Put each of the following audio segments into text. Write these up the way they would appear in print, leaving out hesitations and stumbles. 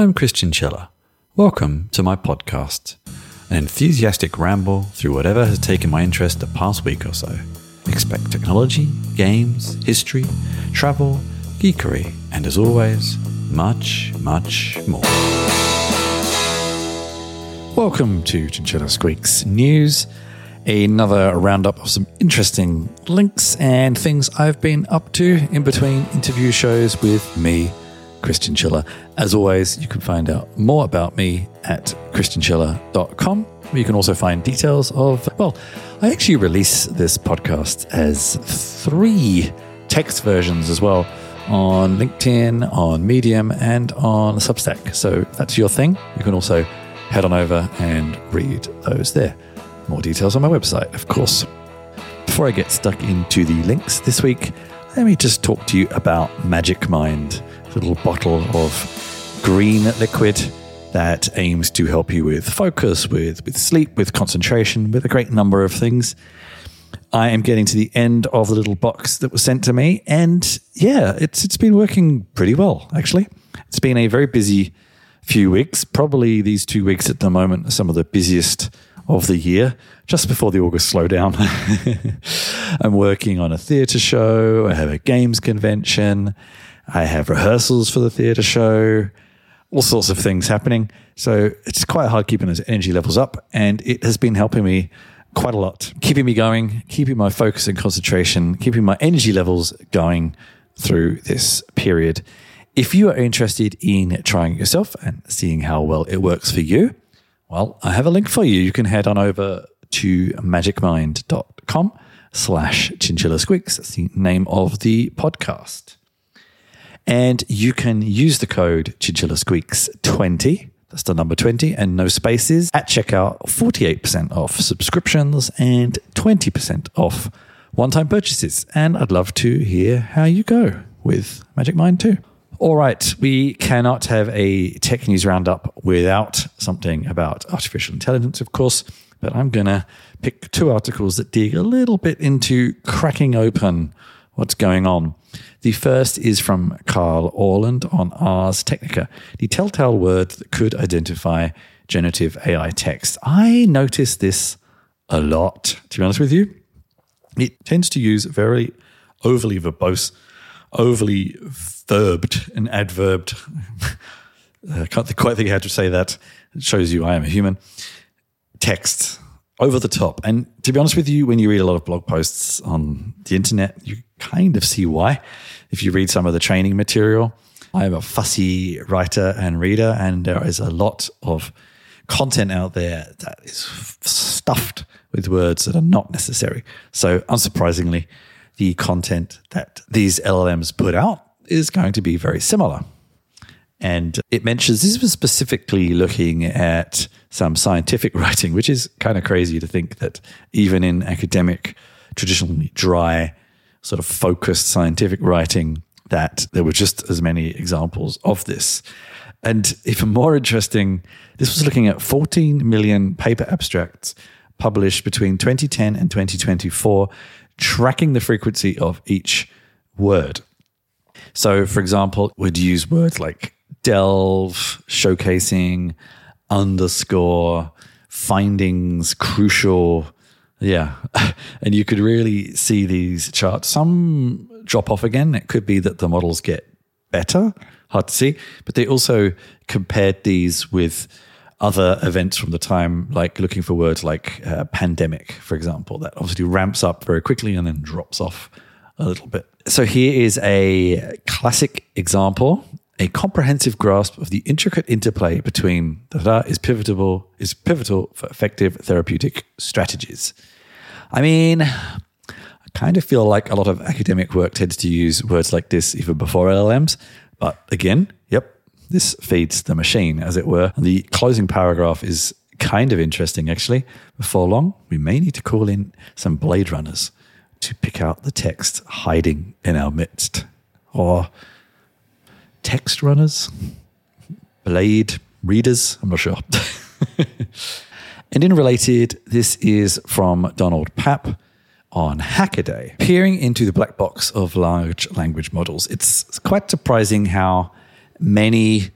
I'm Christian Chiller. Welcome to my podcast, an enthusiastic ramble through whatever has taken my interest the past week or so. Expect technology, games, history, travel, geekery, and as always, much, much more. Welcome to Chinchilla Squeaks News, another roundup of some interesting links and things I've been up to in between interview shows with me, Christian Chiller. As always, you can find out more about me at christianchiller.com, where you can also find details of, I actually release this podcast as 3 text versions as well on LinkedIn, on Medium, and on Substack. So if that's your thing, you can also head on over and read those there. More details on my website, of course. Before I get stuck into the links this week, let me just talk to you about Magic Mind, a little bottle of green liquid that aims to help you with focus, with sleep, with concentration, with a great number of things. I am getting to the end of the little box that was sent to me, and yeah, it's been working pretty well, actually. It's been a very busy few weeks, probably these 2 weeks at the moment are some of the busiest of the year, just before the August slowdown. I'm working on a theatre show, I have a games convention, I have rehearsals for the theatre show, all sorts of things happening. So it's quite hard keeping those energy levels up, and it has been helping me quite a lot, keeping me going, keeping my focus and concentration, keeping my energy levels going through this period. If you are interested in trying it yourself and seeing how well it works for you, well, I have a link for you. You can head on over to magicmind.com/chinchillasqueaks. That's the name of the podcast. And you can use the code chinchillasqueaks20, that's the number 20, and no spaces, at checkout, 48% off subscriptions and 20% off one-time purchases. And I'd love to hear how you go with Magic Mind too. All right, we cannot have a tech news roundup without something about artificial intelligence, of course, but I'm going to pick 2 articles that dig a little bit into cracking open what's going on. The first is from Carl Orland on Ars Technica, the telltale word that could identify generative AI text. I notice this a lot, to be honest with you. It tends to use very overly verbose, overly verbed and adverbed. I can't quite think how to say that. It shows you I am a human. Text, over the top. And to be honest with you, when you read a lot of blog posts on the internet, you kind of see why. If you read some of the training material, I am a fussy writer and reader, and there is a lot of content out there that is stuffed with words that are not necessary. So unsurprisingly, the content that these LLMs put out is going to be very similar. And it mentions, this was specifically looking at some scientific writing, which is kind of crazy to think that even in academic, traditionally dry, sort of focused scientific writing, that there were just as many examples of this. And even more interesting, this was looking at 14 million paper abstracts published between 2010 and 2024, tracking the frequency of each word. So, for example, we'd use words like delve, showcasing, underscore, findings, crucial. Yeah. And you could really see these charts. Some drop off again. It could be that the models get better. Hard to see. But they also compared these with other events from the time, like looking for words like pandemic, for example, that obviously ramps up very quickly and then drops off a little bit. So here is a classic example. A comprehensive grasp of the intricate interplay between is pivotal for effective therapeutic strategies. I mean, I kind of feel like a lot of academic work tends to use words like this even before LLMs. But again, this feeds the machine, as it were. And the closing paragraph is kind of interesting, actually. Before long, we may need to call in some Blade Runners to pick out the text hiding in our midst. Or text runners? Blade readers? I'm not sure. And in related, this is from Donald Papp on Hackaday. Peering into the black box of large language models. It's quite surprising how many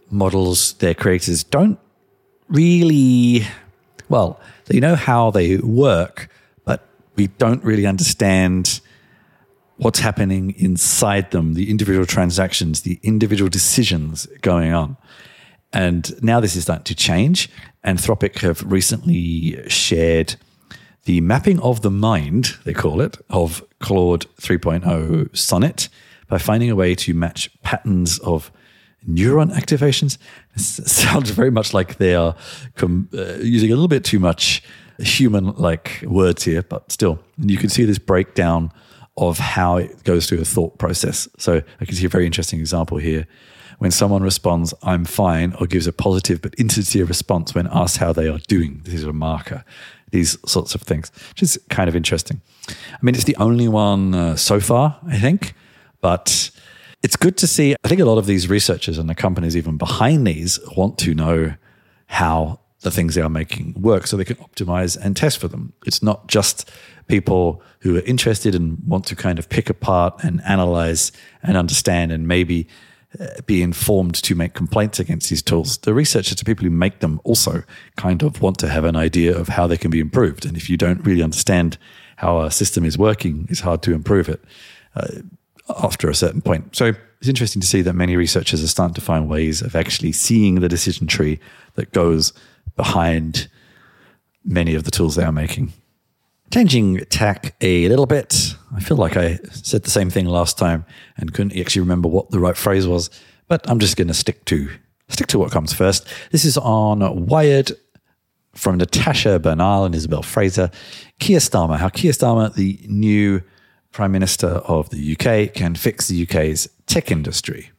models, their creators don't really, well, they know how they work, but we don't really understand what's happening inside them, the individual transactions, the individual decisions going on. And now this is starting to change. Anthropic have recently shared the mapping of the mind, they call it, of Claude 3.0 Sonnet by finding a way to match patterns of neuron activations. It sounds very much like they are using a little bit too much human-like words here, but still, you can see this breakdown of how it goes through a thought process. So I can see a very interesting example here. When someone responds, "I'm fine," or gives a positive but insincere response when asked how they are doing, this is a marker. These sorts of things, which is kind of interesting. I mean, it's the only one so far, I think, but it's good to see. I think a lot of these researchers and the companies even behind these want to know how the things they are making work so they can optimize and test for them. It's not just people who are interested and want to kind of pick apart and analyze and understand and maybe be informed to make complaints against these tools. The researchers, the people who make them, also kind of want to have an idea of how they can be improved. And if you don't really understand how a system is working, it's hard to improve it after a certain point. So it's interesting to see that many researchers are starting to find ways of actually seeing the decision tree that goes behind many of the tools they are making. Changing tack a little bit. I feel like I said the same thing last time and couldn't actually remember what the right phrase was, but I'm just going to stick to what comes first. This is on Wired from Natasha Bernal and Isabel Fraser. Keir Starmer, how Keir Starmer, the new Prime Minister of the UK, can fix the UK's tech industry.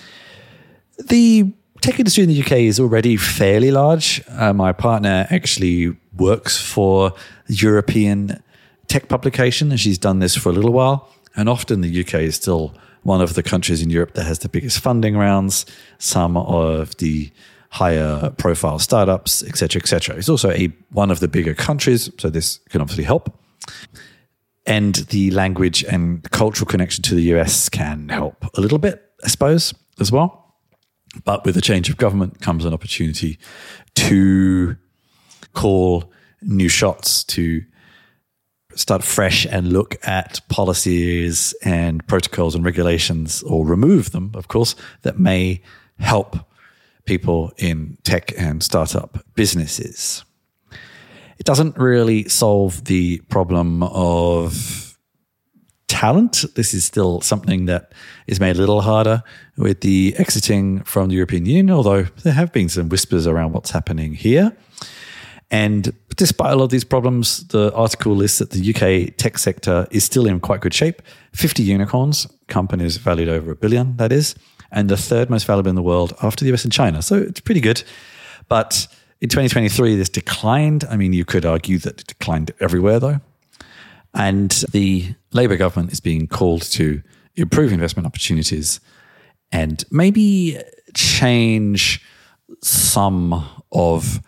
The tech industry in the UK is already fairly large. My partner actually works for a European tech publication, and she's done this for a little while. And often the UK is still one of the countries in Europe that has the biggest funding rounds, some of the higher profile startups, et cetera, et cetera. It's also one of the bigger countries, so this can obviously help. And the language and cultural connection to the US can help a little bit, I suppose, as well. But with a change of government comes an opportunity to call new shots, to start fresh and look at policies and protocols and regulations, or remove them, of course, that may help people in tech and startup businesses. It doesn't really solve the problem of talent. This is still something that is made a little harder with the exiting from the European Union, although there have been some whispers around what's happening here. And despite a lot of these problems, the article lists that the UK tech sector is still in quite good shape. 50 unicorns, companies valued over $1 billion, that is, and the third most valuable in the world after the US and China. So it's pretty good. But in 2023, this declined. I mean, you could argue that it declined everywhere, though. And the Labour government is being called to improve investment opportunities and maybe change some of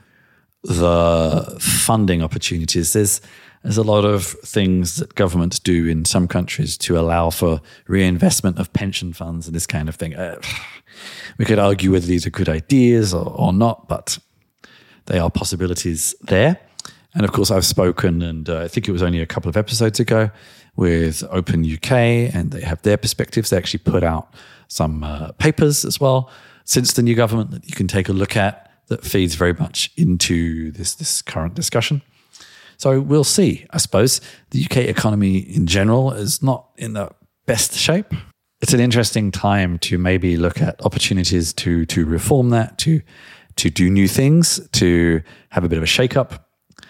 the funding opportunities. There's a lot of things that governments do in some countries to allow for reinvestment of pension funds and this kind of thing. We could argue whether these are good ideas or not, but they are possibilities there. And of course, I've spoken, and I think it was only a couple of episodes ago, with Open UK, and they have their perspectives. They actually put out some papers as well since the new government that you can take a look at, that feeds very much into this current discussion. So we'll see. I suppose the UK economy in general is not in the best shape. It's an interesting time to maybe look at opportunities to reform that, to do new things, to have a bit of a shake-up.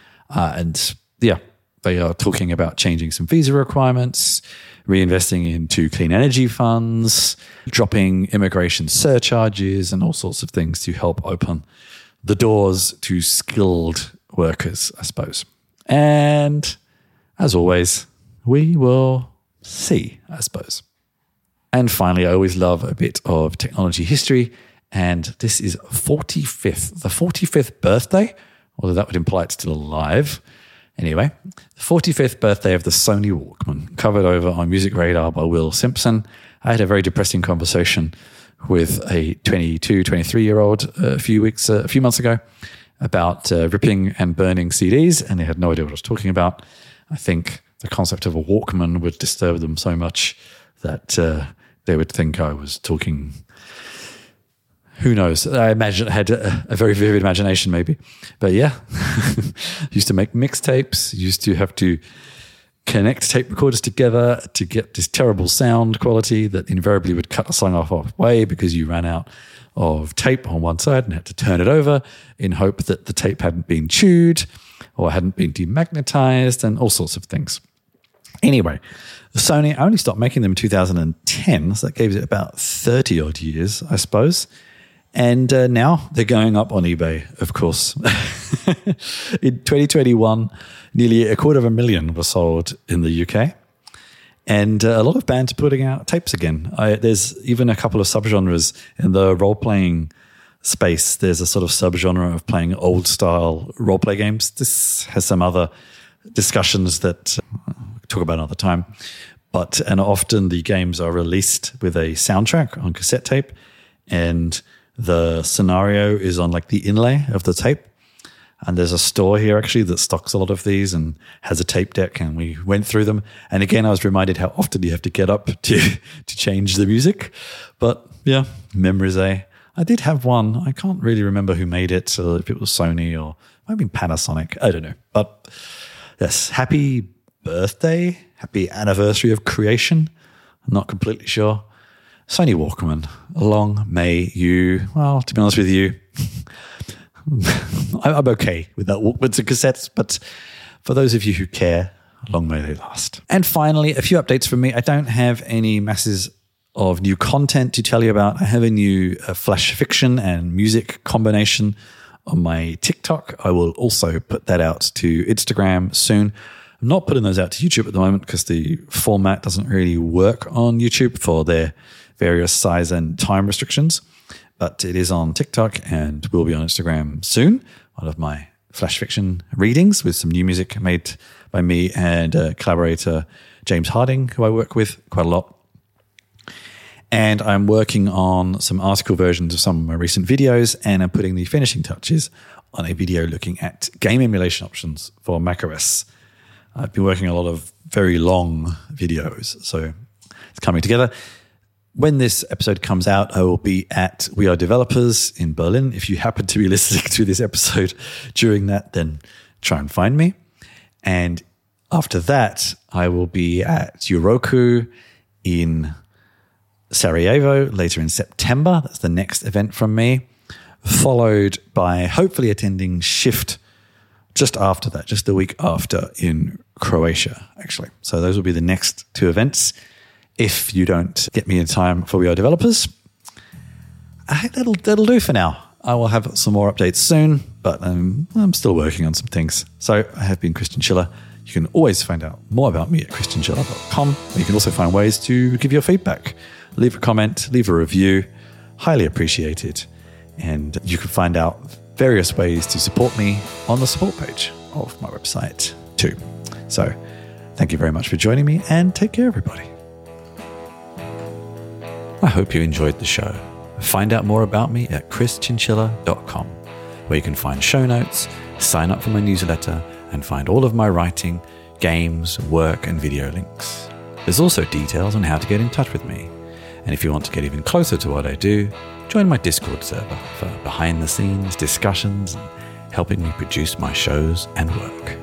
They are talking about changing some visa requirements, reinvesting into clean energy funds, dropping immigration surcharges, and all sorts of things to help open the doors to skilled workers, I suppose. And as always, we will see, I suppose. And finally, I always love a bit of technology history. And this is the 45th birthday, although that would imply it's still alive. Anyway, the 45th birthday of the Sony Walkman, covered over on Music Radar by Will Simpson. I had a very depressing conversation with a 22, 23-year-old a few months ago about ripping and burning CDs, and they had no idea what I was talking about. I think the concept of a Walkman would disturb them so much that they would think I was talking. Who knows? I imagine I had a very vivid imagination, maybe. But yeah, used to make mixtapes, used to have to connect tape recorders together to get this terrible sound quality that invariably would cut a song off halfway because you ran out of tape on one side and had to turn it over in hope that the tape hadn't been chewed or hadn't been demagnetized and all sorts of things. Anyway, Sony only stopped making them in 2010, so that gave it about 30 odd years, I suppose. And now they're going up on eBay, of course. In 2021, nearly 250,000 were sold in the UK. And a lot of bands are putting out tapes again. There's even a couple of subgenres in the role-playing space. There's a sort of subgenre of playing old-style role-play games. This has some other discussions that we'll talk about another time. And often the games are released with a soundtrack on cassette tape, and the scenario is on like the inlay of the tape. And there's a store here actually that stocks a lot of these and has a tape deck, and we went through them. And again, I was reminded how often you have to get up to change the music. But yeah, memories, eh? I did have one. I can't really remember who made it, or if it was Sony or maybe Panasonic. I don't know. But yes, happy birthday, happy anniversary of creation. I'm not completely sure. Sony Walkman, long may you, well, to be honest with you, I'm okay with that Walkmans and cassettes, but for those of you who care, long may they last. And finally, a few updates from me. I don't have any masses of new content to tell you about. I have a new flash fiction and music combination on my TikTok. I will also put that out to Instagram soon. I'm not putting those out to YouTube at the moment because the format doesn't really work on YouTube for their various size and time restrictions. But it is on TikTok and will be on Instagram soon. One of my flash fiction readings with some new music made by me and collaborator James Harding, who I work with quite a lot. And I'm working on some article versions of some of my recent videos, and I'm putting the finishing touches on a video looking at game emulation options for macOS. I've been working on a lot of very long videos, so it's coming together. When this episode comes out, I will be at We Are Developers in Berlin. If you happen to be listening to this episode during that, then try and find me. And after that, I will be at Euroku in Sarajevo later in September. That's the next event from me, followed by hopefully attending Shift just after that, just the week after in Croatia, actually. So those will be the next two events. If you don't get me in time for We Are Developers, that'll do for now. I will have some more updates soon, but I'm still working on some things. So I have been Christian Schiller. You can always find out more about me at christianschiller.com. You can also find ways to give your feedback. Leave a comment, leave a review. Highly appreciated. And you can find out various ways to support me on the support page of my website too. So thank you very much for joining me, and take care, everybody. I hope you enjoyed the show. Find out more about me at chrischinchilla.com, where you can find show notes, sign up for my newsletter, and find all of my writing, games, work, and video links. There's also details on how to get in touch with me. And if you want to get even closer to what I do, join my Discord server for behind-the-scenes discussions and helping me produce my shows and work.